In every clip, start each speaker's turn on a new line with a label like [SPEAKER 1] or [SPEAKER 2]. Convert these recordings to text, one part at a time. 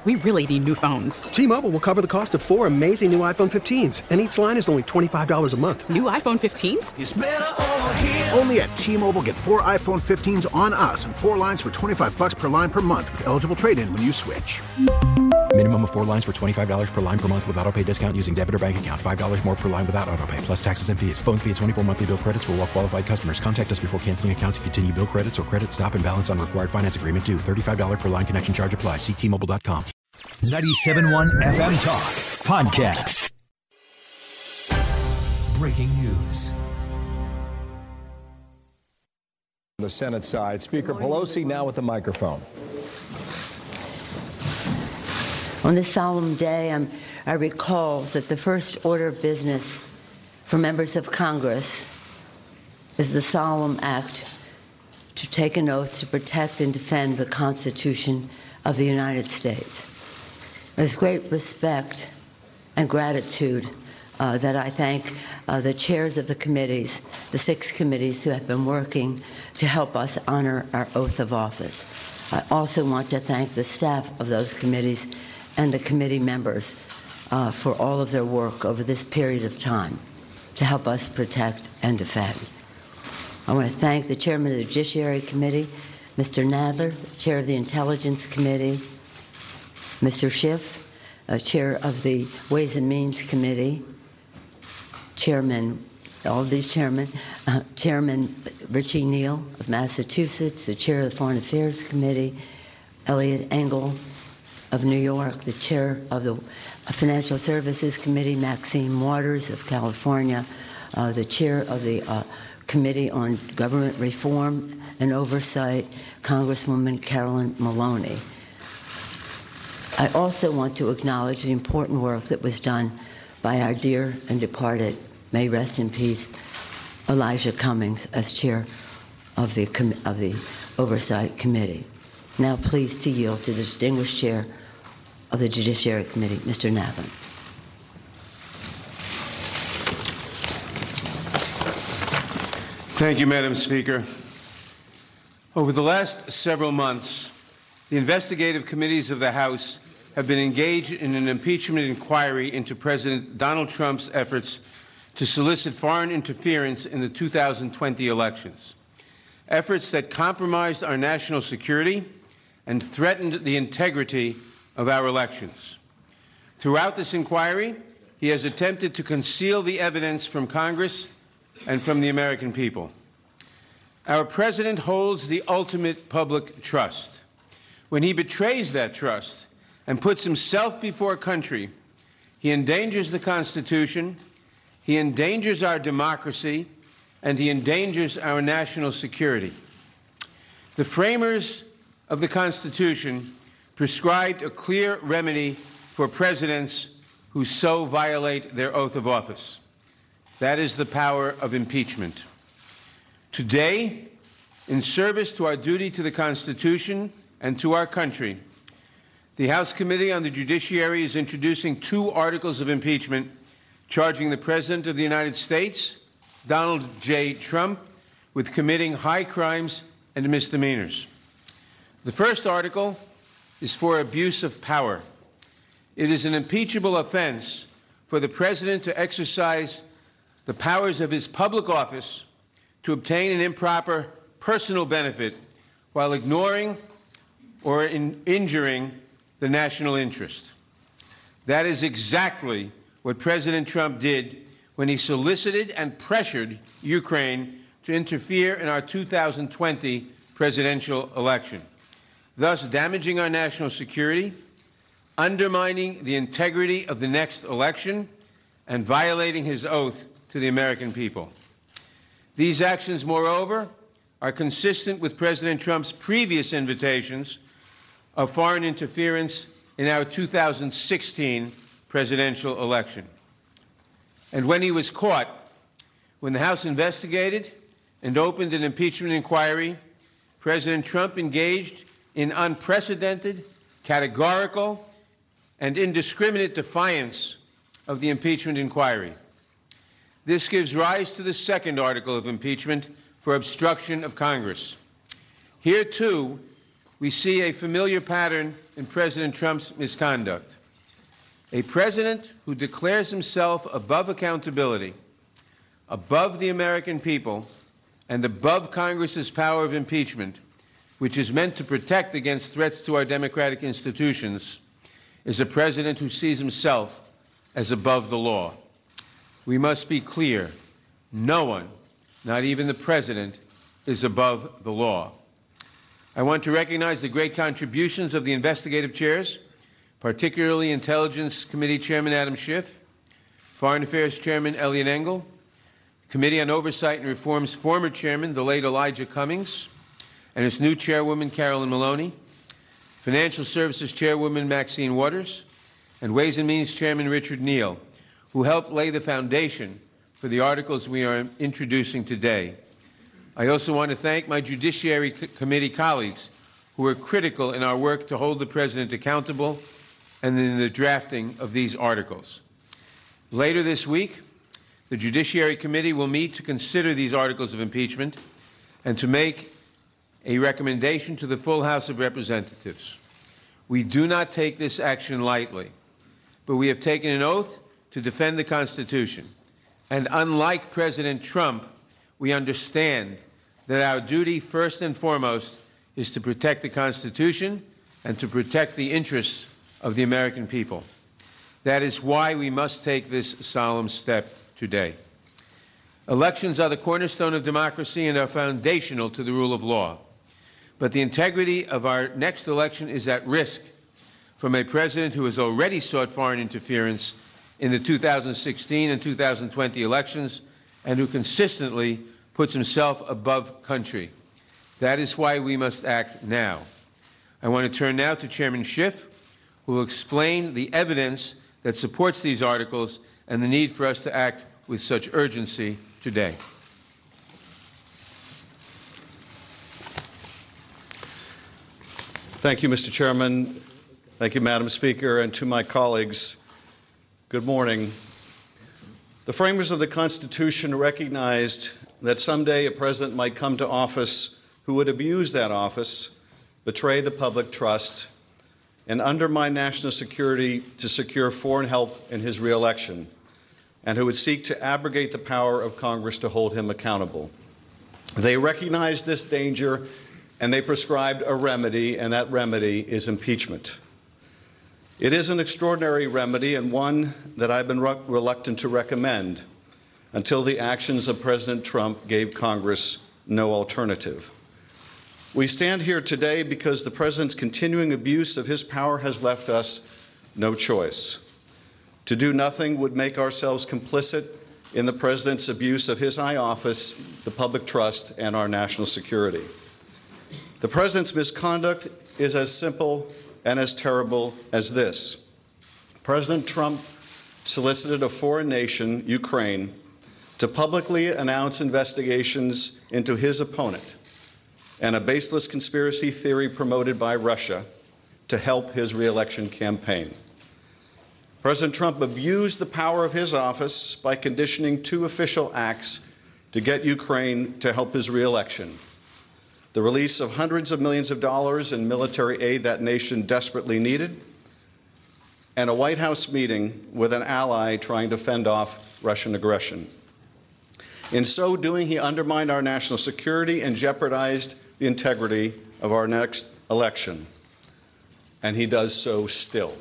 [SPEAKER 1] We really need new phones.
[SPEAKER 2] T-Mobile will cover the cost of 4 amazing new iPhone 15s, and each line is only $25 a month.
[SPEAKER 1] New iPhone 15s?
[SPEAKER 3] It's better over here.
[SPEAKER 4] Only at T-Mobile, get 4 iPhone 15s on us and 4 lines for $25 per line per month with eligible trade-in when you switch.
[SPEAKER 5] Minimum of 4 lines for $25 per line per month with autopay discount using debit or bank account. $5 more per line without autopay, plus taxes and fees. Phone fee at 24 monthly bill credits for well-qualified customers. Contact us before canceling account to continue bill credits or credit stop and balance on required finance agreement due. $35 per line connection charge applies. See T-Mobile.com.
[SPEAKER 6] 97.1 FM Talk Podcast. Breaking news.
[SPEAKER 7] On the Senate side, Speaker Pelosi now with the microphone.
[SPEAKER 8] On this solemn day, I recall that the first order of business for members of Congress is the solemn act to take an oath to protect and defend the Constitution of the United States. There's great respect and gratitude that I thank the chairs of the committees, the 6 committees who have been working to help us honor our oath of office. I also want to thank the staff of those committees and the committee members for all of their work over this period of time to help us protect and defend. I want to thank the chairman of the Judiciary Committee, Mr. Nadler, chair of the Intelligence Committee, Mr. Schiff, chair of the Ways and Means Committee, Chairman Richie Neal of Massachusetts, the chair of the Foreign Affairs Committee, Elliot Engel of New York, the chair of the Financial Services Committee, Maxine Waters of California, the chair of the Committee on Government Reform and Oversight, Congresswoman Carolyn Maloney. I also want to acknowledge the important work that was done by our dear and departed, may rest in peace, Elijah Cummings as chair of the Oversight Committee. Now pleased to yield to the distinguished chair of the Judiciary Committee, Mr. Nadler.
[SPEAKER 9] Thank you, Madam Speaker. Over the last several months, the investigative committees of the House have been engaged in an impeachment inquiry into President Donald Trump's efforts to solicit foreign interference in the 2020 elections, efforts that compromised our national security and threatened the integrity of our elections. Throughout this inquiry, he has attempted to conceal the evidence from Congress and from the American people. Our president holds the ultimate public trust. When he betrays that trust and puts himself before country, he endangers the Constitution, he endangers our democracy, and he endangers our national security. The framers of the Constitution prescribed a clear remedy for presidents who so violate their oath of office. That is the power of impeachment. Today, in service to our duty to the Constitution and to our country, the House Committee on the Judiciary is introducing 2 articles of impeachment charging the President of the United States, Donald J. Trump, with committing high crimes and misdemeanors. The first article is for abuse of power. It is an impeachable offense for the President to exercise the powers of his public office to obtain an improper personal benefit while ignoring or injuring the national interest. That is exactly what President Trump did when he solicited and pressured Ukraine to interfere in our 2020 presidential election, thus damaging our national security, undermining the integrity of the next election, and violating his oath to the American people. These actions, moreover, are consistent with President Trump's previous invitations of foreign interference in our 2016 presidential election. And when he was caught, when the House investigated and opened an impeachment inquiry, President Trump engaged in unprecedented, categorical, and indiscriminate defiance of the impeachment inquiry. This gives rise to the second article of impeachment for obstruction of Congress. Here, too, we see a familiar pattern in President Trump's misconduct. A president who declares himself above accountability, above the American people, and above Congress's power of impeachment, which is meant to protect against threats to our democratic institutions, is a president who sees himself as above the law. We must be clear. No one, not even the president, is above the law. I want to recognize the great contributions of the investigative chairs, particularly Intelligence Committee Chairman Adam Schiff, Foreign Affairs Chairman Eliot Engel, Committee on Oversight and Reform's former chairman, the late Elijah Cummings, and its new chairwoman, Carolyn Maloney, Financial Services Chairwoman Maxine Waters, and Ways and Means Chairman Richard Neal, who helped lay the foundation for the articles we are introducing today. I also want to thank my Judiciary Committee colleagues who were critical in our work to hold the President accountable and in the drafting of these articles. Later this week, the Judiciary Committee will meet to consider these articles of impeachment and to make a recommendation to the full House of Representatives. We do not take this action lightly, but we have taken an oath to defend the Constitution. And unlike President Trump, we understand that our duty, first and foremost, is to protect the Constitution and to protect the interests of the American people. That is why we must take this solemn step today. Elections are the cornerstone of democracy and are foundational to the rule of law. But the integrity of our next election is at risk from a president who has already sought foreign interference in the 2016 and 2020 elections and who consistently puts himself above country. That is why we must act now. I want to turn now to Chairman Schiff, who will explain the evidence that supports these articles and the need for us to act with such urgency today.
[SPEAKER 3] Thank you, Mr. Chairman. Thank you, Madam Speaker, and to my colleagues, good morning. The framers of the Constitution recognized that someday a president might come to office who would abuse that office, betray the public trust, and undermine national security to secure foreign help in his reelection, and who would seek to abrogate the power of Congress to hold him accountable. They recognized this danger, and they prescribed a remedy, and that remedy is impeachment. It is an extraordinary remedy and one that I've been reluctant to recommend until the actions of President Trump gave Congress no alternative. We stand here today because the President's continuing abuse of his power has left us no choice. To do nothing would make ourselves complicit in the President's abuse of his high office, the public trust, and our national security. The President's misconduct is as simple and as terrible as this. President Trump solicited a foreign nation, Ukraine, to publicly announce investigations into his opponent and a baseless conspiracy theory promoted by Russia to help his reelection campaign. President Trump abused the power of his office by conditioning two official acts to get Ukraine to help his reelection: the release of hundreds of millions of dollars in military aid that nation desperately needed, and a White House meeting with an ally trying to fend off Russian aggression. In so doing, he undermined our national security and jeopardized the integrity of our next election. And he does so still.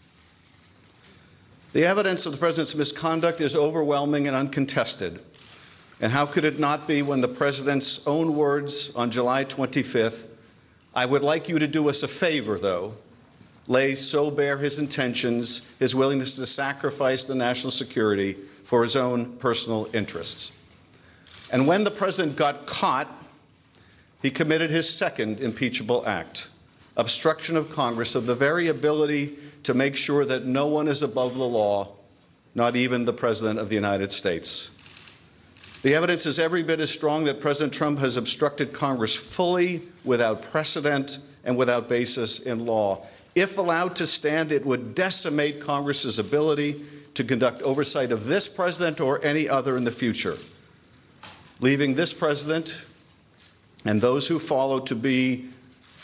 [SPEAKER 3] The evidence of the President's misconduct is overwhelming and uncontested. And how could it not be when the President's own words on July 25th, "I would like you to do us a favor, though," lay so bare his intentions, his willingness to sacrifice the national security for his own personal interests. And when the President got caught, he committed his second impeachable act: obstruction of Congress of the very ability to make sure that no one is above the law, not even the President of the United States. The evidence is every bit as strong that President Trump has obstructed Congress fully, without precedent, and without basis in law. If allowed to stand, it would decimate Congress's ability to conduct oversight of this president or any other in the future, leaving this president and those who follow to be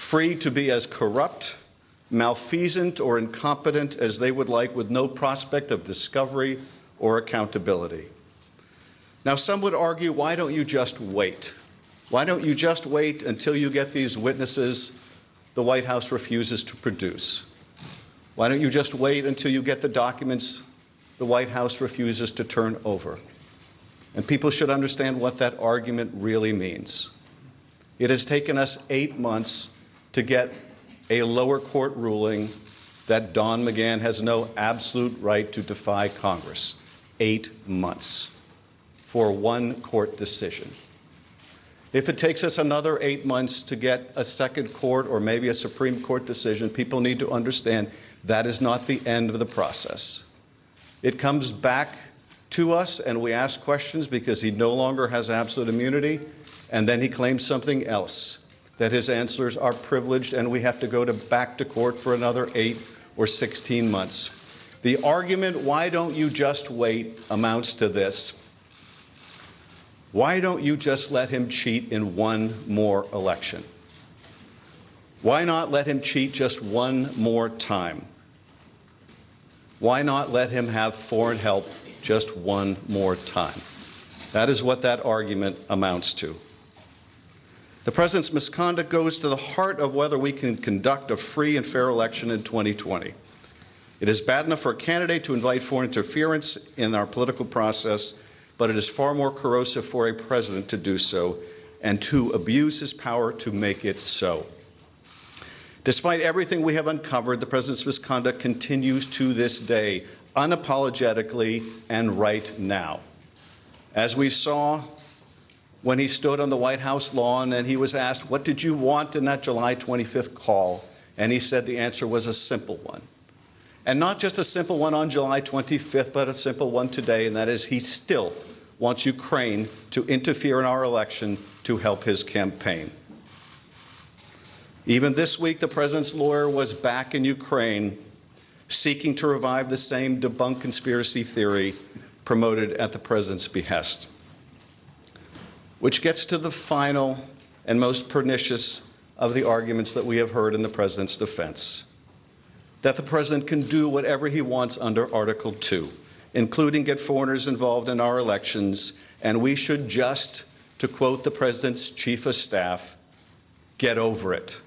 [SPEAKER 3] free to be as corrupt, malfeasant, or incompetent as they would like, with no prospect of discovery or accountability. Now, some would argue, why don't you just wait? Why don't you just wait until you get these witnesses the White House refuses to produce? Why don't you just wait until you get the documents the White House refuses to turn over? And people should understand what that argument really means. It has taken us 8 months to get a lower court ruling that Don McGahn has no absolute right to defy Congress. 8 months for one court decision. If it takes us another 8 months to get a second court or maybe a Supreme Court decision, people need to understand that is not the end of the process. It comes back to us and we ask questions because he no longer has absolute immunity, and then he claims something else, that his answers are privileged and we have to go back to court for another 8 or 16 months. The argument, why don't you just wait, amounts to this. Why don't you just let him cheat in one more election? Why not let him cheat just one more time? Why not let him have foreign help just one more time? That is what that argument amounts to. The president's misconduct goes to the heart of whether we can conduct a free and fair election in 2020. It is bad enough for a candidate to invite foreign interference in our political process, but it is far more corrosive for a president to do so and to abuse his power to make it so. Despite everything we have uncovered, the president's misconduct continues to this day, unapologetically and right now. As we saw when he stood on the White House lawn and he was asked, what did you want in that July 25th call? And he said the answer was a simple one. And not just a simple one on July 25th, but a simple one today, and that is he still wants Ukraine to interfere in our election to help his campaign. Even this week, the president's lawyer was back in Ukraine seeking to revive the same debunked conspiracy theory promoted at the president's behest. Which gets to the final and most pernicious of the arguments that we have heard in the president's defense, that the president can do whatever he wants under Article 2, including get foreigners involved in our elections, and we should just, to quote the president's chief of staff, get over it.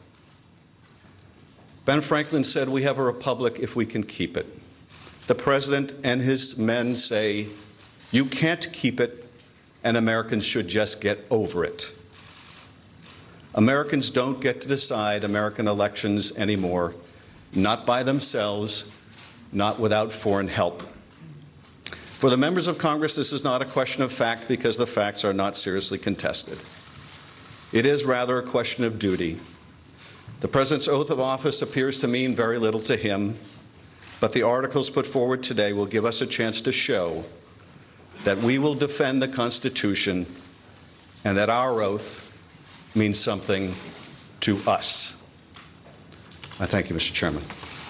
[SPEAKER 3] Ben Franklin said, we have a republic if we can keep it. The president and his men say, you can't keep it, and Americans should just get over it. Americans don't get to decide American elections anymore, not by themselves, not without foreign help. For the members of Congress, this is not a question of fact because the facts are not seriously contested. It is rather a question of duty. The president's oath of office appears to mean very little to him, but the articles put forward today will give us a chance to show that we will defend the Constitution and that our oath means something to us. I thank you, Mr. Chairman.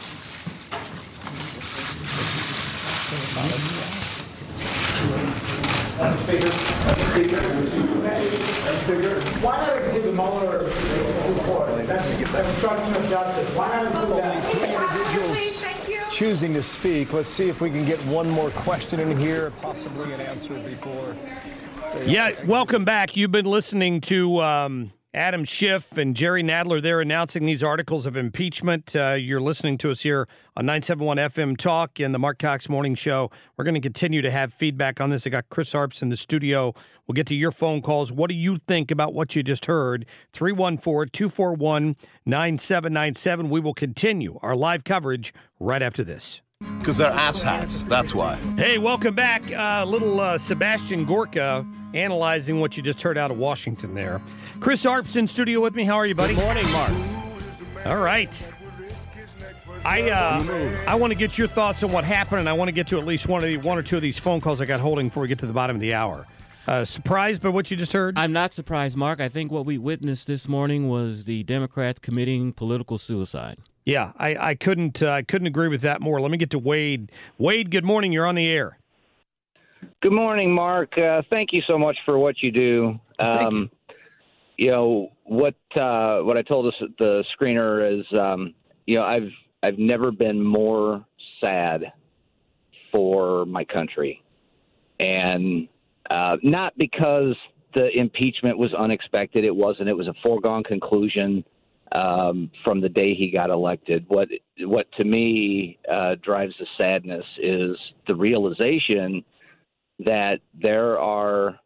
[SPEAKER 10] Madam Speaker, why not include the Mueller report? That's obstruction of justice. Why not include that?
[SPEAKER 7] Three individuals choosing to speak. Let's see if we can get one more question in here, possibly an answer before.
[SPEAKER 11] Yeah, welcome back. You've been listening to Adam Schiff and Jerry Nadler there announcing these articles of impeachment. You're listening to us here on 971 FM Talk and the Mark Cox Morning Show. We're going to continue to have feedback on this. I got Chris Arps in the studio. We'll get to your phone calls. What do you think about what you just heard? 314-241-9797. We will continue our live coverage right after this.
[SPEAKER 12] Because they're asshats, that's why.
[SPEAKER 11] Hey, welcome back. Little Sebastian Gorka analyzing what you just heard out of Washington there. Chris Arps in studio with me. How are you, buddy?
[SPEAKER 12] Good morning, Mark.
[SPEAKER 11] All right. I want to get your thoughts on what happened, and I want to get to at least one or two of these phone calls I got holding before we get to the bottom of the hour. Surprised by what you just heard?
[SPEAKER 13] I'm not surprised, Mark. I think what we witnessed this morning was the Democrats committing political suicide.
[SPEAKER 11] Yeah, I couldn't agree with that more. Let me get to Wade. Wade, good morning. You're on the air.
[SPEAKER 14] Good morning, Mark. Thank you so much for what you do.
[SPEAKER 11] Thank you.
[SPEAKER 14] what I told the screener is, I've never been more sad for my country, and not because the impeachment was unexpected. It wasn't. It was a foregone conclusion from the day he got elected. What to me drives the sadness is the realization that there are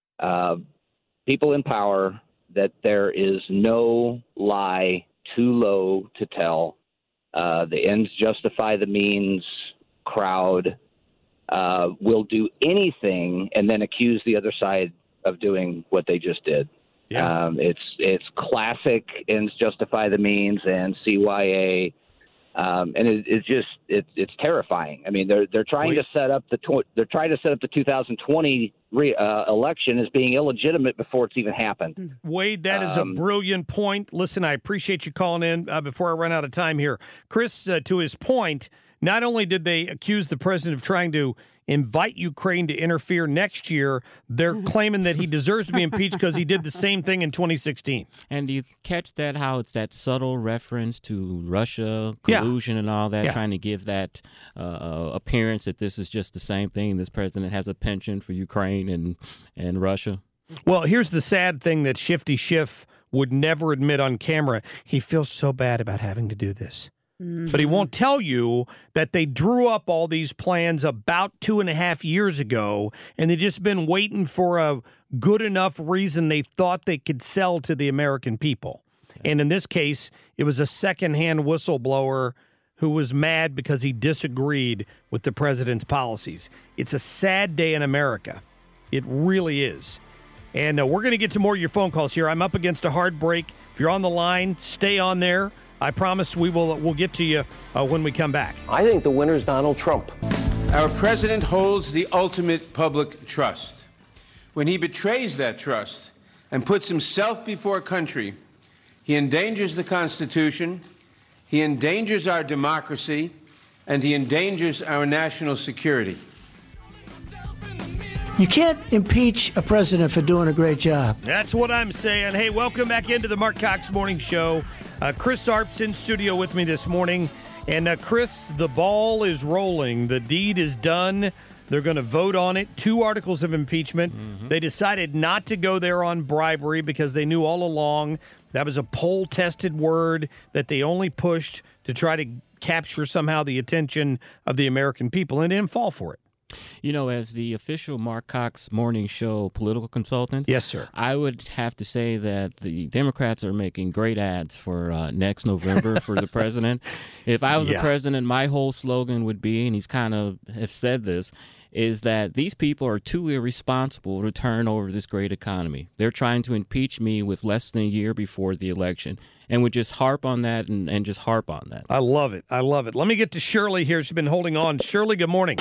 [SPEAKER 14] people in power, that there is no lie too low to tell. The ends justify the means crowd will do anything and then accuse the other side of doing what they just did. Yeah. It's classic ends justify the means and CYA. And it's terrifying. I mean, they're trying to set up the 2020 election as being illegitimate before it's even happened.
[SPEAKER 11] Wade, that is a brilliant point. Listen, I appreciate you calling in before I run out of time here. Chris, to his point, not only did they accuse the president of trying to invite Ukraine to interfere next year, they're claiming that he deserves to be impeached because he did the same thing in 2016.
[SPEAKER 13] And do you catch that, how it's that subtle reference to Russia, collusion and all that, trying to give that appearance that this is just the same thing? This president has a penchant for Ukraine and Russia?
[SPEAKER 11] Well, here's the sad thing that Shifty Schiff would never admit on camera. He feels so bad about having to do this. Mm-hmm. But he won't tell you that they drew up all these plans about 2.5 years ago, and they've just been waiting for a good enough reason they thought they could sell to the American people. And in this case, it was a secondhand whistleblower who was mad because he disagreed with the president's policies. It's a sad day in America. It really is. And we're going to get to more of your phone calls here. I'm up against a hard break. If you're on the line, stay on there. I promise we'll get to you when we come back.
[SPEAKER 15] I think the winner's Donald Trump.
[SPEAKER 9] Our president holds the ultimate public trust. When he betrays that trust and puts himself before a country, he endangers the Constitution, he endangers our democracy, and he endangers our national security.
[SPEAKER 16] You can't impeach a president for doing a great job.
[SPEAKER 11] That's what I'm saying. Hey, welcome back into the Mark Cox Morning Show. Chris Arp's in studio with me this morning. And Chris, the ball is rolling. The deed is done. They're going to vote on it. 2 articles of impeachment. Mm-hmm. They decided not to go there on bribery because they knew all along that was a poll-tested word that they only pushed to try to capture somehow the attention of the American people, and didn't fall for it.
[SPEAKER 13] You know, as the official Mark Cox Morning Show political consultant,
[SPEAKER 11] yes, sir,
[SPEAKER 13] I would have to say that the Democrats are making great ads for next November for the president. If I was the president, my whole slogan would be, and he's kind of have said this, is that these people are too irresponsible to turn over this great economy. They're trying to impeach me with less than a year before the election, and would just harp on that and just harp on that.
[SPEAKER 11] I love it. I love it. Let me get to Shirley here. She's been holding on. Shirley, good morning.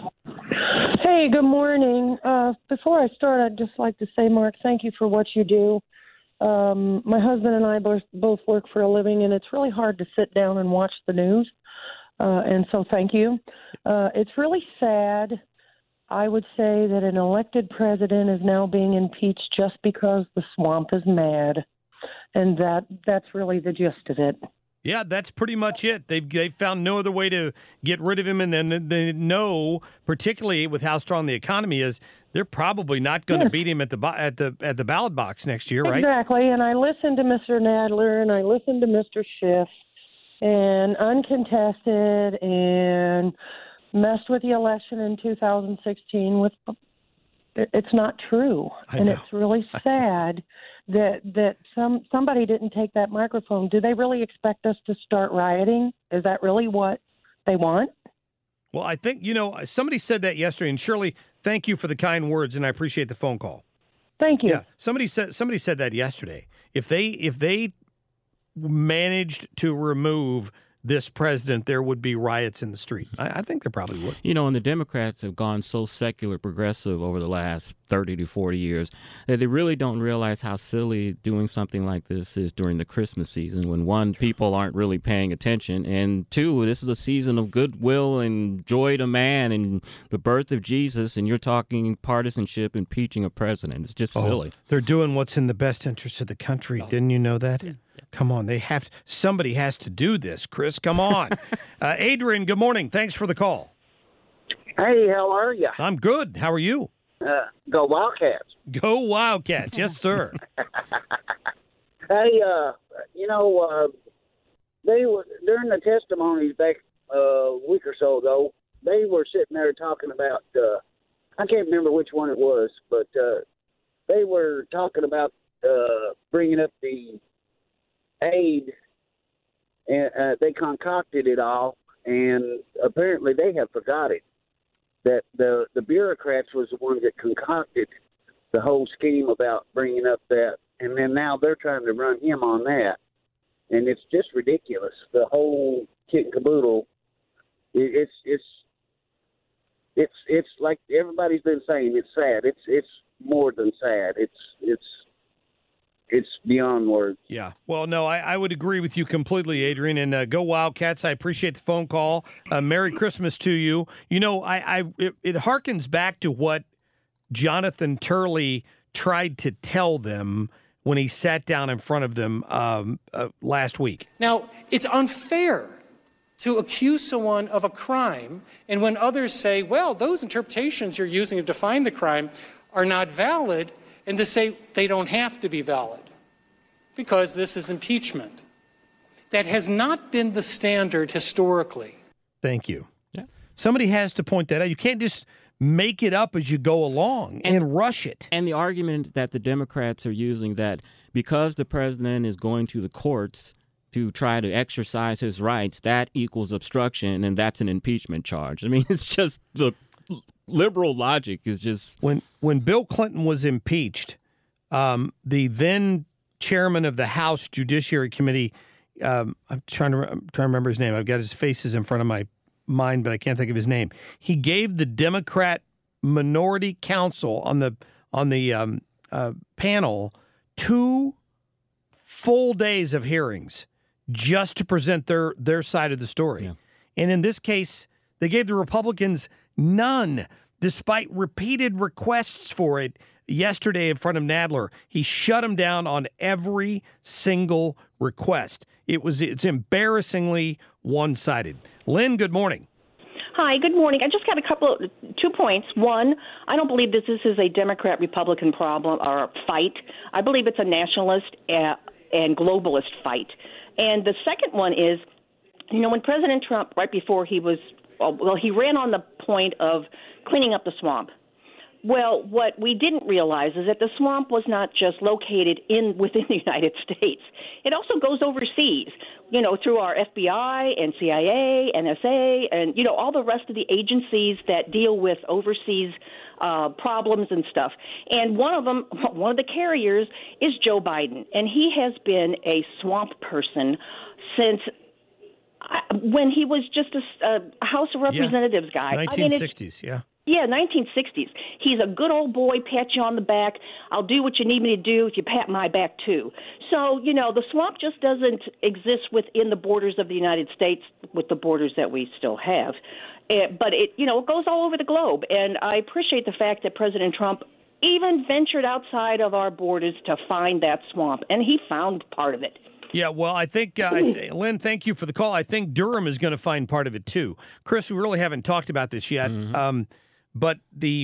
[SPEAKER 17] Hey, good morning. Before I start, I'd just like to say, Mark, thank you for what you do. My husband and I both work for a living, and it's really hard to sit down and watch the news. And so thank you. It's really sad. I would say that an elected president is now being impeached just because the swamp is mad. And that's really the gist of it.
[SPEAKER 11] Yeah, that's pretty much it. They've found no other way to get rid of him, and then they know, particularly with how strong the economy is, they're probably not going to beat him at the ballot box next year, right?
[SPEAKER 17] Exactly. And I listened to Mr. Nadler and I listened to Mr. Schiff, and uncontested, and messed with the election in 2016 with. It's not true, and it's really sad that somebody didn't take that microphone. Do they really expect us to start rioting? Is that really what they want?
[SPEAKER 11] Well, I think, somebody said that yesterday, and Shirley, thank you for the kind words, and I appreciate the phone call.
[SPEAKER 17] Thank you.
[SPEAKER 11] Yeah, somebody said that yesterday. If they managed to remove this president, there would be riots in the street. I think there probably would.
[SPEAKER 13] You know, and the Democrats have gone so secular progressive over the last 30 to 40 years that they really don't realize how silly doing something like this is during the Christmas season when, one, people aren't really paying attention, and two, this is a season of goodwill and joy to man and the birth of Jesus, and you're talking partisanship, impeaching a president. It's just silly.
[SPEAKER 11] They're doing what's in the best interest of the country. Didn't you know that? Yeah. Come on, somebody has to do this, Chris. Come on. Adrian, good morning. Thanks for the call.
[SPEAKER 18] Hey, how are you?
[SPEAKER 11] I'm good. How are you?
[SPEAKER 18] Go Wildcats.
[SPEAKER 11] Go Wildcats. Yes, sir.
[SPEAKER 18] Hey, they were during the testimonies back a week or so ago. They were sitting there talking about. I can't remember which one it was, but they were talking about bringing up the aid, and they concocted it all, and apparently they have forgot it. That the bureaucrats was the one that concocted the whole scheme about bringing up that, and then now they're trying to run him on that, and it's just ridiculous. The whole kit and caboodle. It's like everybody's been saying. It's sad. It's more than sad. It's beyond words.
[SPEAKER 11] Yeah. Well, no, I would agree with you completely, Adrian. And go Wildcats. I appreciate the phone call. Merry Christmas to you. You know, it harkens back to what Jonathan Turley tried to tell them when he sat down in front of them last week.
[SPEAKER 19] Now, it's unfair to accuse someone of a crime, and when others say, well, those interpretations you're using to define the crime are not valid, and to say they don't have to be valid because this is impeachment. That has not been the standard historically.
[SPEAKER 11] Thank you. Yeah. Somebody has to point that out. You can't just make it up as you go along and rush it.
[SPEAKER 13] And the argument that the Democrats are using that because the president is going to the courts to try to exercise his rights, that equals obstruction, and that's an impeachment charge. I mean, it's just the liberal logic is just...
[SPEAKER 11] When Bill Clinton was impeached, the then chairman of the House Judiciary Committee, I'm trying to remember his name. I've got his faces in front of my mind, but I can't think of his name. He gave the Democrat minority counsel on the panel 2 full days of hearings just to present their side of the story. Yeah. And in this case, they gave the Republicans none, despite repeated requests for it yesterday in front of Nadler. He shut him down on every single request. It's embarrassingly one-sided. Lynn, good morning.
[SPEAKER 20] Hi, good morning. I just got 2 points. One, I don't believe this is a Democrat-Republican problem or fight. I believe it's a nationalist and globalist fight. And the second one is, when President Trump, right before he ran on the point of cleaning up the swamp. Well, what we didn't realize is that the swamp was not just located within the United States. It also goes overseas, through our FBI and CIA, NSA, and, all the rest of the agencies that deal with overseas problems and stuff. And one of the carriers is Joe Biden, and he has been a swamp person since when he was just a House of Representatives guy.
[SPEAKER 11] 1960s, yeah.
[SPEAKER 20] Yeah, 1960s. He's a good old boy, pat you on the back. I'll do what you need me to do if you pat my back, too. So, the swamp just doesn't exist within the borders of the United States with the borders that we still have. But it goes all over the globe. And I appreciate the fact that President Trump even ventured outside of our borders to find that swamp, and he found part of it.
[SPEAKER 11] Yeah, well, I think, Lynn, thank you for the call. I think Durham is going to find part of it, too. Chris, we really haven't talked about this yet, but the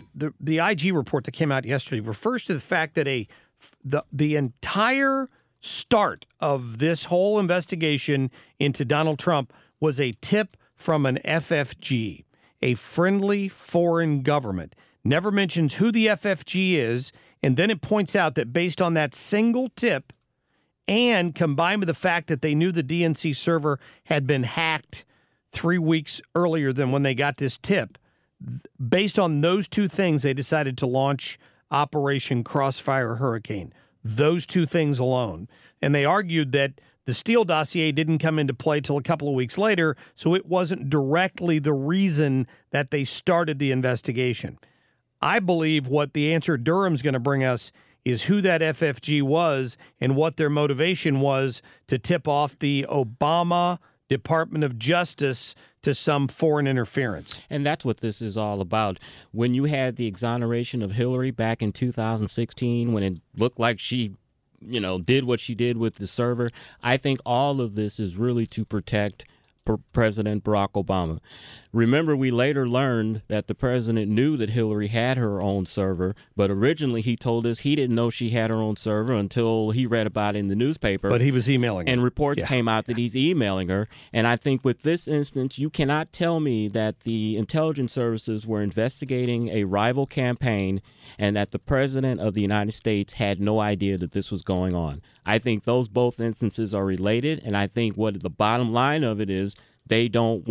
[SPEAKER 11] IG report that came out yesterday refers to the fact that the entire start of this whole investigation into Donald Trump was a tip from an FFG, a friendly foreign government. Never mentions who the FFG is, and then it points out that based on that single tip, and combined with the fact that they knew the DNC server had been hacked 3 weeks earlier than when they got this tip, based on those two things, they decided to launch Operation Crossfire Hurricane. Those two things alone. And they argued that The Steele dossier didn't come into play till a couple of weeks later, so it wasn't directly the reason that they started the investigation. I believe what the answer Durham's going to bring us is who that FFG was and what their motivation was to tip off the Obama Department of Justice to some foreign interference.
[SPEAKER 13] And that's what this is all about. When you had the exoneration of Hillary back in 2016, when it looked like she did what she did with the server, I think all of this is really to protect President Barack Obama. Remember, we later learned that the president knew that Hillary had her own server, but originally he told us he didn't know she had her own server until he read about it in the newspaper.
[SPEAKER 11] But he was emailing her.
[SPEAKER 13] And reports came out that he's emailing her. And I think with this instance, you cannot tell me that the intelligence services were investigating a rival campaign and that the president of the United States had no idea that this was going on. I think those both instances are related, and I think what the bottom line of it is they don't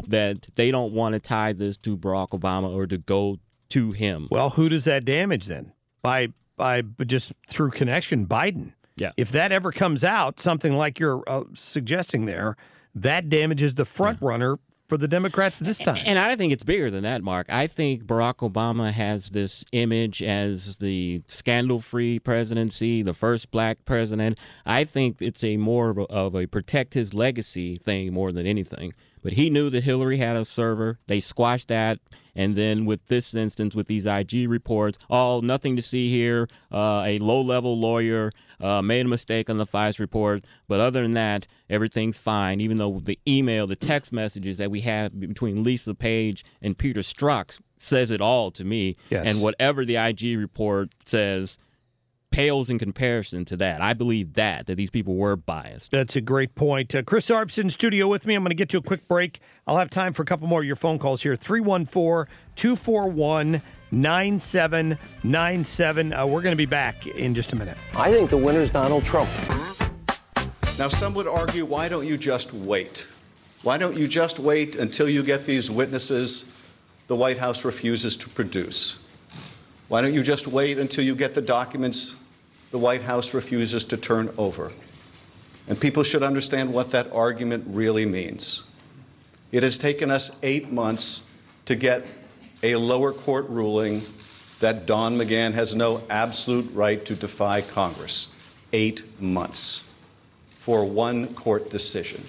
[SPEAKER 13] want to tie this to Barack Obama or to go to him.
[SPEAKER 11] Well, who does that damage then? By just through connection, Biden.
[SPEAKER 13] Yeah.
[SPEAKER 11] If that ever comes out, something like you're suggesting there, that damages the front runner for the Democrats this time.
[SPEAKER 13] And I think it's bigger than that, Mark. I think Barack Obama has this image as the scandal-free presidency, the first black president. I think it's a more of a protect his legacy thing more than anything. But he knew that Hillary had a server. They squashed that. And then with this instance, with these IG reports, nothing to see here. A low-level lawyer made a mistake on the FICE report. But other than that, everything's fine, even though the text messages that we have between Lisa Page and Peter Strzok says it all to me.
[SPEAKER 11] Yes.
[SPEAKER 13] And whatever the IG report says pales in comparison to that. I believe that these people were biased.
[SPEAKER 11] That's a great point. Chris Arps in studio with me. I'm going to get to a quick break. I'll have time for a couple more of your phone calls here. 314-241-9797. We're going to be back in just a minute.
[SPEAKER 15] I think the winner's Donald Trump.
[SPEAKER 3] Now, some would argue, why don't you just wait? Why don't you just wait until you get these witnesses the White House refuses to produce? Why don't you just wait until you get the documents the White House refuses to turn over? And people should understand what that argument really means. It has taken us 8 months to get a lower court ruling that Don McGahn has no absolute right to defy Congress. 8 months for one court decision.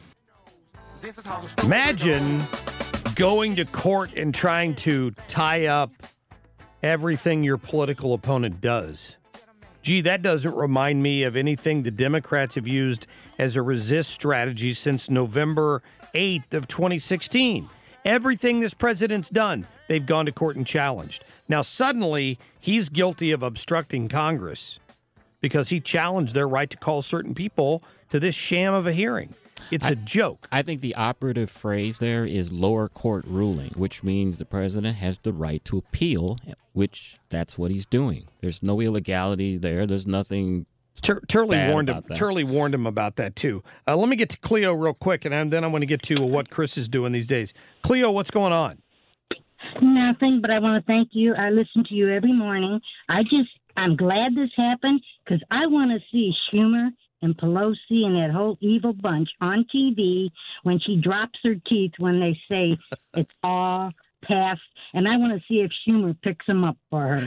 [SPEAKER 11] Imagine going to court and trying to tie up everything your political opponent does. Gee, that doesn't remind me of anything the Democrats have used as a resist strategy since November 8th of 2016. Everything this president's done, they've gone to court and challenged. Now, suddenly, he's guilty of obstructing Congress because he challenged their right to call certain people to this sham of a hearing. It's a joke.
[SPEAKER 13] I think the operative phrase there is lower court ruling, which means the president has the right to appeal, which that's what he's doing. There's no illegality there. There's nothing
[SPEAKER 11] Turley warned him.
[SPEAKER 13] that.
[SPEAKER 11] Turley warned him about that, too. Let me get to Cleo real quick, and then I want to get to what Chris is doing these days. Cleo, what's going on?
[SPEAKER 21] Nothing, but I want to thank you. I listen to you every morning. I'm glad this happened because I want to see Schumer and Pelosi and that whole evil bunch on TV when she drops her teeth when they say it's all past. And I want to see if Schumer picks them up for her.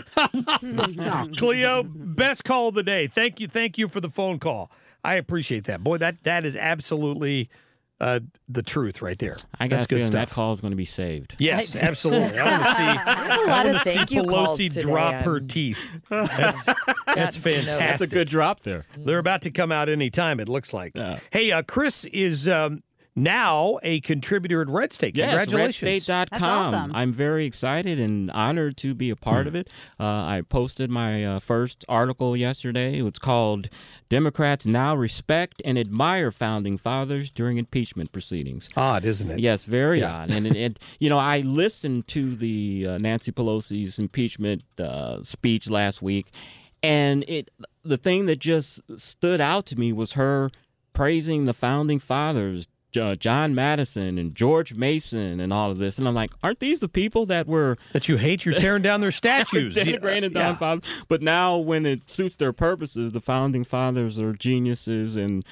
[SPEAKER 11] Cleo, best call of the day. Thank you for the phone call. I appreciate that. Boy, that is absolutely the truth right there.
[SPEAKER 13] I got
[SPEAKER 11] That's
[SPEAKER 13] a
[SPEAKER 11] good
[SPEAKER 13] feeling
[SPEAKER 11] stuff.
[SPEAKER 13] that call is going to be saved.
[SPEAKER 11] Yes, absolutely. I want to see Pelosi drop her teeth. That's fantastic.
[SPEAKER 13] That's a good drop there.
[SPEAKER 11] They're about to come out any time, it looks like. Yeah. Hey, Chris is now a contributor at Red State.
[SPEAKER 13] Yes,
[SPEAKER 11] Congratulations.
[SPEAKER 13] RedState.com.
[SPEAKER 22] That's awesome.
[SPEAKER 13] I'm very excited and honored to be a part of it. I posted my first article yesterday. It's called Democrats Now Respect and Admire Founding Fathers During Impeachment Proceedings.
[SPEAKER 11] Odd, isn't it?
[SPEAKER 13] Yes, very odd. And I listened to the Nancy Pelosi's impeachment speech last week, and the thing that just stood out to me was her praising the founding fathers, John Madison and George Mason and all of this. And I'm like, aren't these the people that were...
[SPEAKER 11] That you hate? You're tearing down their statues.
[SPEAKER 13] Denigrating Don Fathers. But now when it suits their purposes, the Founding Fathers are geniuses and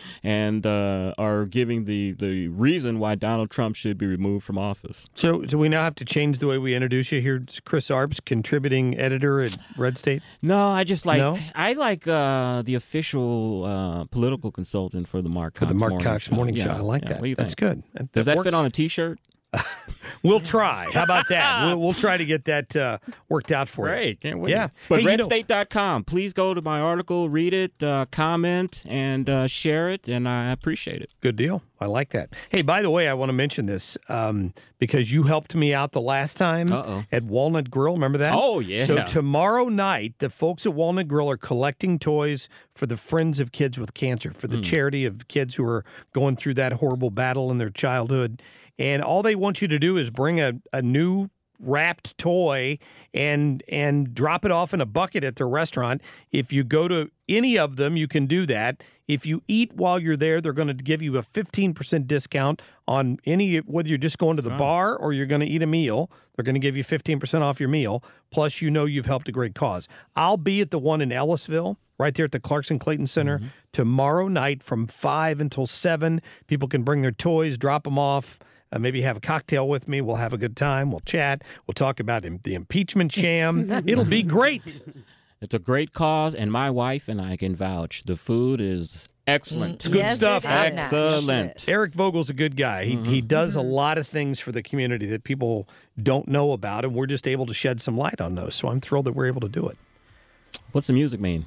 [SPEAKER 13] are giving the reason why Donald Trump should be removed from office.
[SPEAKER 11] So we now have to change the way we introduce you here. Chris Arps, contributing editor at Red State?
[SPEAKER 13] No, I just like... No? I like the official political consultant for the Mark Cox
[SPEAKER 11] Morning Show. I like that.
[SPEAKER 13] What do you
[SPEAKER 11] That's
[SPEAKER 13] think?
[SPEAKER 11] good.
[SPEAKER 13] Does that fit on a T-shirt?
[SPEAKER 11] We'll try. How about that? We'll try to get that worked out for you.
[SPEAKER 13] Great. Can't wait.
[SPEAKER 11] Yeah.
[SPEAKER 13] But redstate.com. Please go to my article, read it, comment, and share it, and I appreciate it.
[SPEAKER 11] Good deal. I like that. Hey, by the way, I want to mention this because you helped me out the last time at Walnut Grill. Remember that?
[SPEAKER 13] Oh, yeah.
[SPEAKER 11] So tomorrow night, the folks at Walnut Grill are collecting toys for the Friends of Kids with Cancer, for the charity of kids who are going through that horrible battle in their childhood. And all they want you to do is bring a new wrapped toy and drop it off in a bucket at their restaurant. If you go to any of them, you can do that. If you eat while you're there, they're going to give you a 15% discount on any, whether you're just going to the bar or you're going to eat a meal. They're going to give you 15% off your meal. Plus, you've helped a great cause. I'll be at the one in Ellisville, right there at the Clarkson Clayton Center, tomorrow night from 5 until 7. People can bring their toys, drop them off. Maybe have a cocktail with me. We'll have a good time. We'll chat. We'll talk about the impeachment sham. It'll be great.
[SPEAKER 13] It's a great cause, and my wife and I can vouch. The food is excellent.
[SPEAKER 11] Good stuff.
[SPEAKER 13] Excellent.
[SPEAKER 11] Eric Vogel's a good guy. He does a lot of things for the community that people don't know about, and we're just able to shed some light on those. So I'm thrilled that we're able to do it.
[SPEAKER 13] What's the music mean?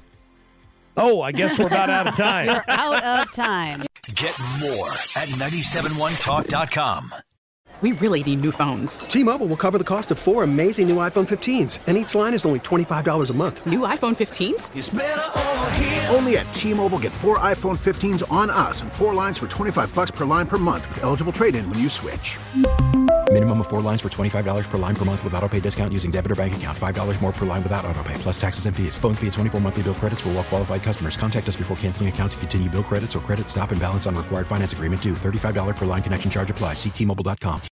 [SPEAKER 11] Oh, I guess we're about out of time.
[SPEAKER 2] You're out of time.
[SPEAKER 6] Get more at 971talk.com.
[SPEAKER 1] We really need new phones.
[SPEAKER 22] T-Mobile will cover the cost of 4 amazing new iPhone 15s, and each line is only $25 a month.
[SPEAKER 1] New iPhone 15s?
[SPEAKER 22] It's better over here.
[SPEAKER 4] Only at T-Mobile, get 4 iPhone 15s on us and 4 lines for $25 per line per month with eligible trade-in when you switch.
[SPEAKER 5] Minimum of 4 lines for $25 per line per month with autopay discount using debit or bank account. $5 more per line without autopay, plus taxes and fees. Phone fee at 24 monthly bill credits for well-qualified customers. Contact us before canceling account to continue bill credits or credit stop and balance on required finance agreement due. $35 per line connection charge applies. See T-Mobile.com.